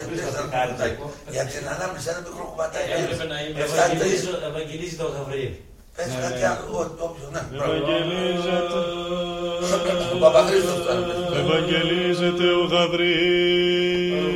Για την ανάμνηση ένα μικρό κουμπατάκι. Έπρεπε να ευαγγελίζει το Γαβριήλ. Πες κάτι άλλο, όποιο, ναι. Ευαγγελίζεται Ο Παπαχρήστος τώρα. Ευαγγελίζεται ο Γαβριήλ.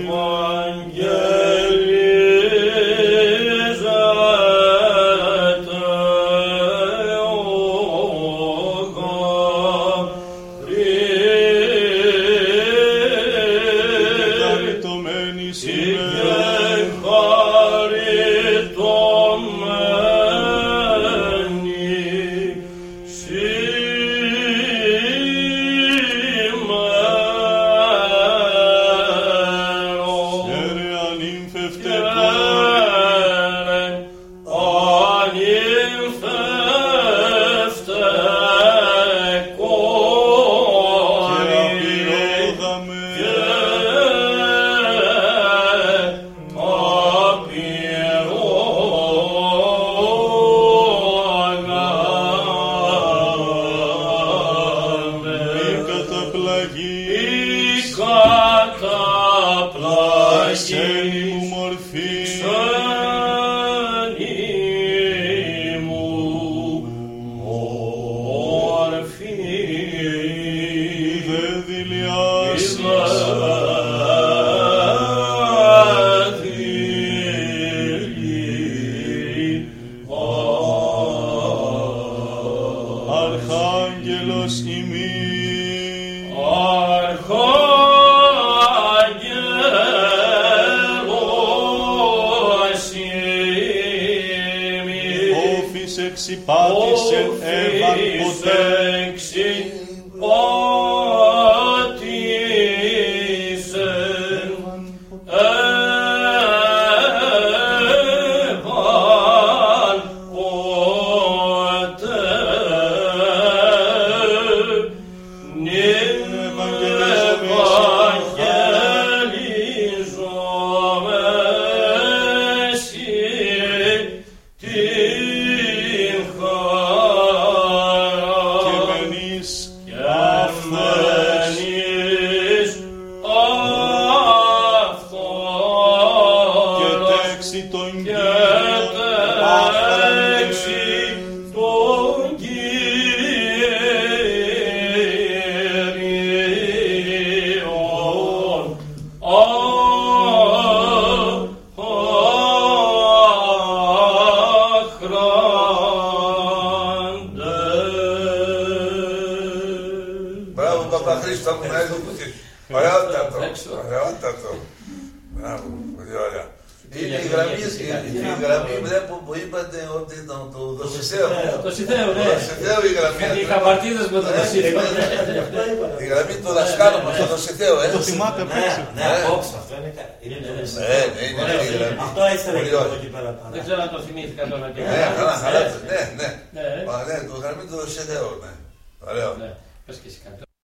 Πάτησεν έβαν ποτέ η γραμμή του δασκάλου μας, το Δοσιθέο, το θυμάται απ' έξω. Ναι, απόψε, αυτό είναι η γραμμή. Αυτό έτσι θα λέγεται εδώ και πέρα. Δεν ξέρω αν το θυμήθηκα τώρα και ναι, το γραμμή του Δοσιθέου, ναι. Ωραίο. Πες και εσύ κάτι.